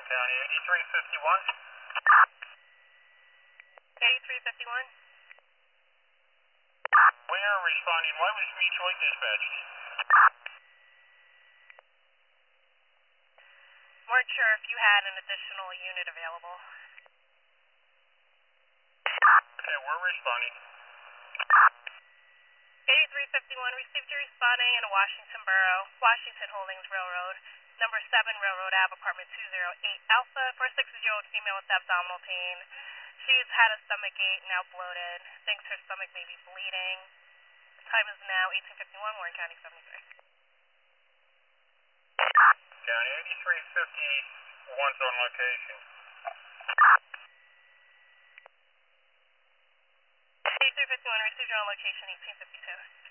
County 8351. 8351. We are responding. Why was mutually dispatched? Weren't sure if you had an additional unit available. Okay, we're responding. 8351, received you responding in Washington Borough, Washington Holdings Railroad, number 7 Railroad Ave, apartment 208 Alpha, for a 6-year-old female with abdominal pain. She's had a stomach ache, now bloated, thinks her stomach may be bleeding. Time is now 1851, Warren County 73. County 8351's on location. 8351, received you on location 1852.